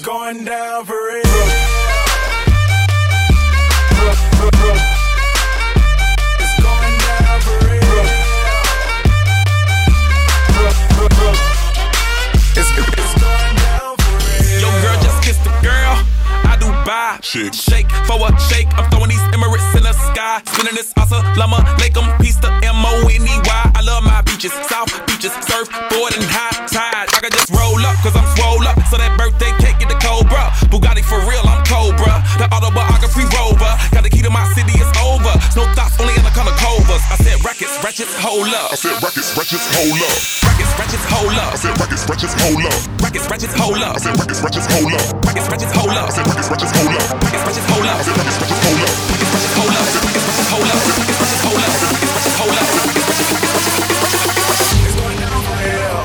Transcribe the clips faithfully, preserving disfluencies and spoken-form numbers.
going down for real. It's going down for real. It's, it's going down for real. Yo, girl, just kissed the girl. I do buy shit. Shake for a shake. I'm throwing these Emirates in the sky. Spinning this assalamu alaikum. Peace to M O N E Y. I love my beaches, south beaches, surfboard and high tide. I can just roll up, cause I'm swole up. So that birthday cake get the Cobra. Bugatti for real, I'm Cobra. The autobiography rover. Got the key to my city, it's over. No thoughts, only in the color covers. I said rackets, ratchets, hold up. I said rackets, ratchets, hold up. Rackets, ratchets, hold up. I said rackets, ratchets, hold up. Rackets, ratchets, hold up. I said rackets, ratchets, hold up. Rackets, ratchets, hold up. I said rackets, ratchets, hold up. Rackets, ratchets, hold up. I said rackets, ratchets, hold up. Rackets, ratchets, hold up. Rackets, ratchets, hold up. Rackets, ratchets, hold up. Rackets, ratchets, hold up. It's going down for real.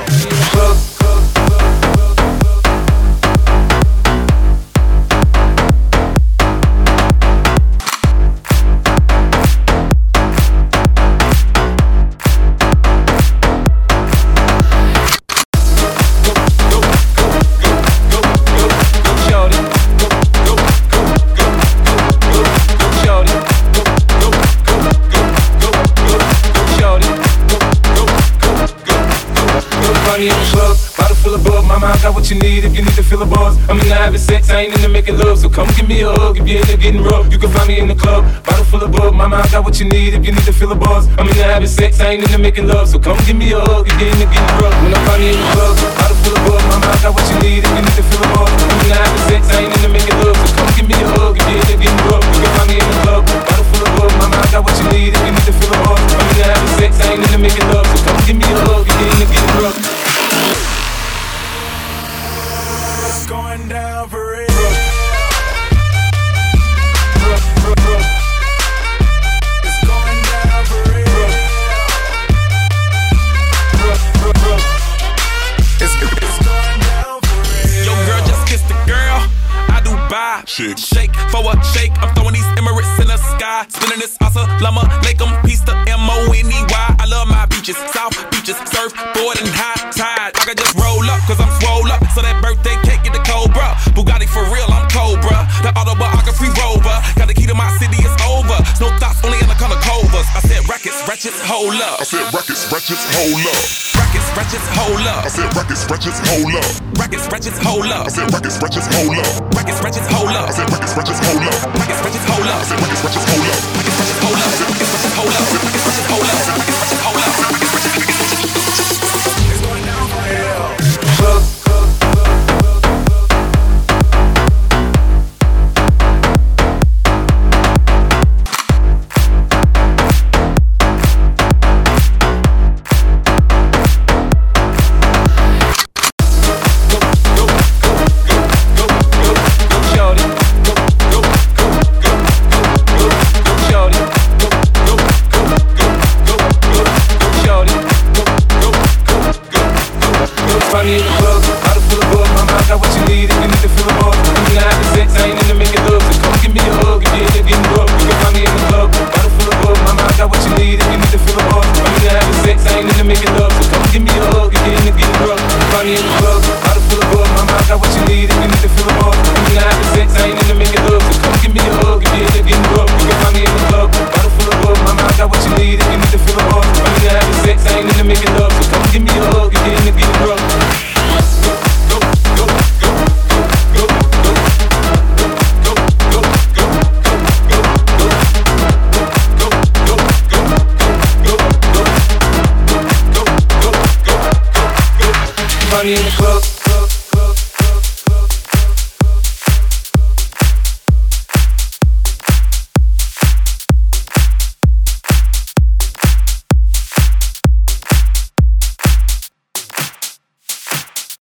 In the club, bottle full of bug. Mama, I got what you need if you need to feel a buzz. I'm into having sex, I ain't into making love. So come give me a hug if you're into getting rough. You can find me in the club, bottle full of bug. Mama, I got what you need if you need to feel a buzz. I'm into having sex, I ain't into making love. So come give me a hug if you're into getting rough. When I find me in the club, bottle full of bug. Mama, I got what you need if you need to feel a buzz. I'm into having sex, I ain't into making love. So come give me a hug if you're into getting rough. You can find me in the club, bottle full of bug. Mama, I got what you need if you need to feel a buzz. I'm into having sex, I ain't into making love. So come give me a hug if you're into getting rough. It's going down for real. It's going down for real. It's, it's going down for real. Yo, girl, just kissed the girl. I do buy shit. Shake for a shake. I'm throwing these Emirates in the sky. Spinning this assalamu alaikum. Peace to M O N E Y. I love my beaches, south beaches, surfboard and high tide. I can just roll up, cause I'm swole up. So that birthday cake get the Cobra. Bugatti for real, I'm Cobra. The autobiography rover. Got the key to my city, it's over. No thoughts, only in the color covers. I said rackets, ratchets, hold up. I said rackets, ratchets, hold up. Rackets, ratchets, hold up. I said rackets, ratchets, hold up. Rackets, ratchets, hold up. I said rackets, ratchets, hold up. Rackets, ratchets, hold up. I said rackets, ratchets, hold up. Rackets, ratchets, hold up. I said rackets, ratchets, hold up. Rackets, ratchets, hold up. Rackets, ratchets, hold up. Rackets, ratchets, hold up. Rackets, ratchets, hold up. It's going down for real. Find me in the club, bottle full of bug. Mama, I got what you need if you need to feel a buzz. I'm into having sex, I ain't into making love. So come give me a hug if you're into getting rough. You can find me in the club, bottle full of bug. Mama, I got what you need if you need to feel a buzz. I'm into having sex, I ain't into making love. So come give me a hug if you're into getting rough. Find me in the club, bottle full of bug. Mama, I got what you need if you need to feel a buzz. I'm into having sex, I ain't into making love. So come give me a hug if you're into getting rough. You can find me in the club, bottle full of bug. Mama, I got what you need if you need to feel a buzz. I'm into having sex, I ain't into making love. So come give me a hug if you're into getting rough. Money in the